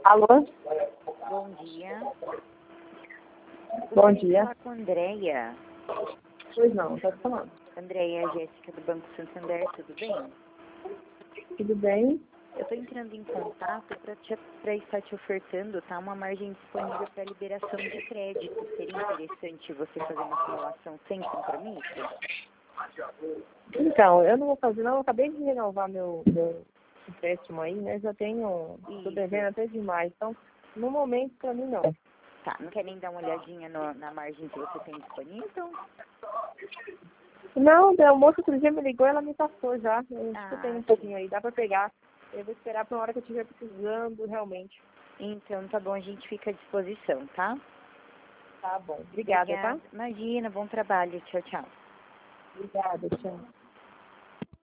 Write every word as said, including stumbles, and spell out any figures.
Alô? Bom dia. Bom Gostaria de dia. falar com a Andréia. Pois não, tá falando. Andréia, Jéssica do Banco Santander, tudo bem? Tudo bem? Eu estou entrando em contato para estar te ofertando, tá, uma margem disponível para liberação de crédito. Seria interessante você fazer uma simulação sem compromisso? Então, eu não vou fazer não, eu acabei de renovar meu, meu empréstimo aí, né? Já tenho, tô devendo até demais. Então, no momento, pra mim, não. Tá, não quer nem dar uma olhadinha no, na margem que você tem disponível? Não, a moça outro dia me ligou, ela me passou já. Eu Ah, escutei um sim. pouquinho aí, dá pra pegar. Eu vou esperar pra uma hora que eu estiver precisando, realmente. Então, tá bom, a gente fica à disposição, tá? Tá bom. Obrigada, tá? Imagina, bom trabalho. Tchau, tchau. Obrigada, tchau.